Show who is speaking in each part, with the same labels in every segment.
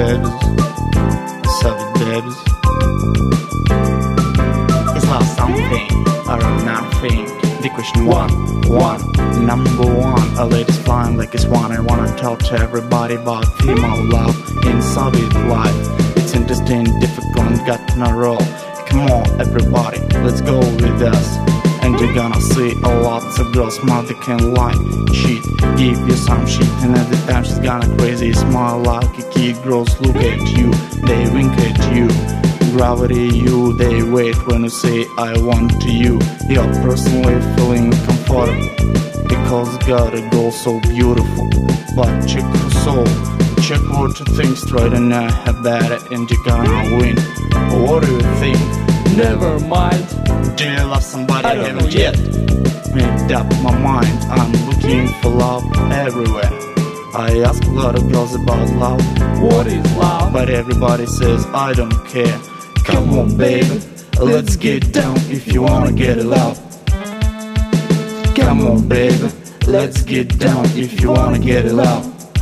Speaker 1: babies, savage babies. Is love something or nothing? The question one, number one. A lady's flying like it's one. I wanna tell to everybody about female love in Soviet life. It's interesting, difficult, got no role. Come on, everybody, let's go with us. And you're gonna see a lot of girls, mother can lie, cheat, give you some shit, and every time she's gonna crazy smile like a kid. Girls look at you, they wink at you. Gravity you, they wait when you say I want to you. You're personally feeling comfortable because got a girl so beautiful. But check her soul, check what you think straight and about it, and you're gonna win. What do you think?
Speaker 2: Never mind.
Speaker 1: Do you love somebody?
Speaker 2: I don't know yet.
Speaker 1: Made up my mind, I'm looking for love everywhere. I ask a lot of girls about love.
Speaker 2: What is love?
Speaker 1: But everybody says I don't care. Come on baby, let's get down if you wanna get love. Come on baby, let's get down if you wanna get love.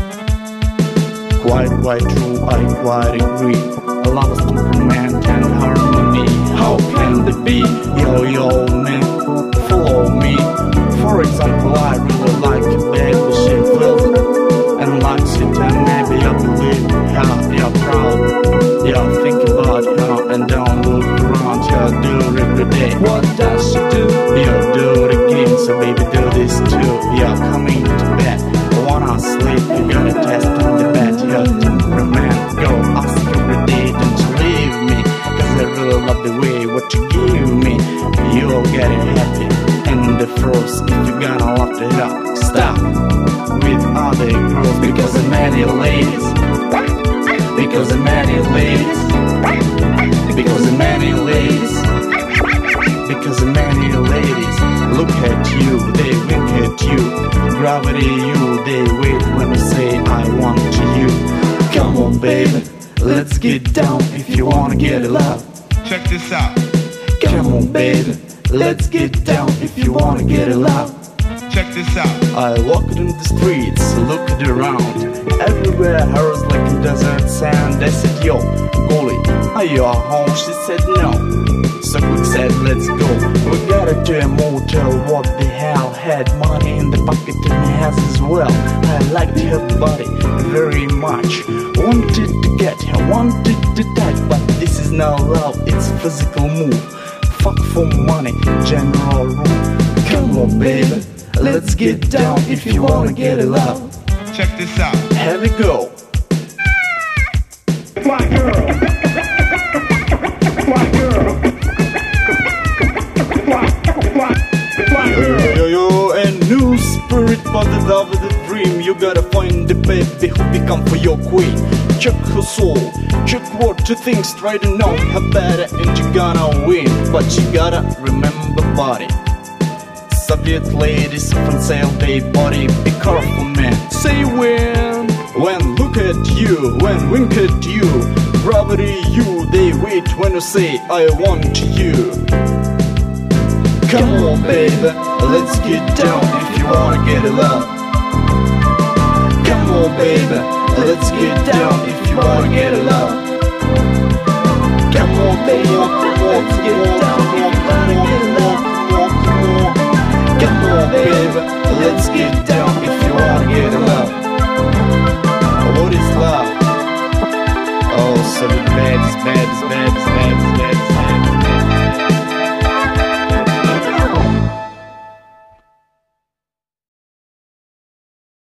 Speaker 1: Quite true, I quite agree. Love is temperament and harmony. How can it be? Yo man, follow me. For example, I really like a baby, she feels it and likes it, and maybe I believe her, you're proud. Yeah, think about her and don't look around. Yeah, do it every day.
Speaker 2: What does she do?
Speaker 1: Yeah, do it again, so baby do this too. Yeah, coming to bed, wanna sleep, you gotta test on the bed. Yeah, temperament, go ask every day, don't you leave me, cause I really love the way what you give me. You'll get it happy. And the first, if you're gonna love to help, stop with other girls, because of many ladies, because of many ladies, because of many ladies, because of many ladies. Look at you, they wink at you. Gravity you, they wait when I say I want to you. Come on baby, let's get down if you wanna get love.
Speaker 3: Check this out.
Speaker 1: Come on baby, let's get down if you wanna get love.
Speaker 3: Check this out.
Speaker 1: I walked in the streets, looked around. Everywhere hers like a desert sand. I said, yo, Goli, are you at home? She said no. So quick said, let's go. We got her to a motel, what the hell. Had money in the pocket and has as well. I liked her body very much. Wanted to get her, wanted to touch. But this is not love, it's physical move. Fuck for money, general rule. Come on baby, let's get down if you wanna get love.
Speaker 3: Check this out.
Speaker 1: Have it go.
Speaker 4: Fly girl. Fly girl. Fly girl.
Speaker 1: Yo, a new spirit for the love of the dream. You gotta find the baby who become for your queen. Check her soul, check what you think straight and know her better, and you gonna win. But you gotta remember body. Soviet ladies often say they body. Be careful man. Say when look at you, when wink at you. Gravity you, they wait when you say I want you. Come on baby, let's get down if you wanna get love. Come on baby, let's get down if you wanna get love. Come on baby, let's get down if you wanna get love. Come on baby, let's get down.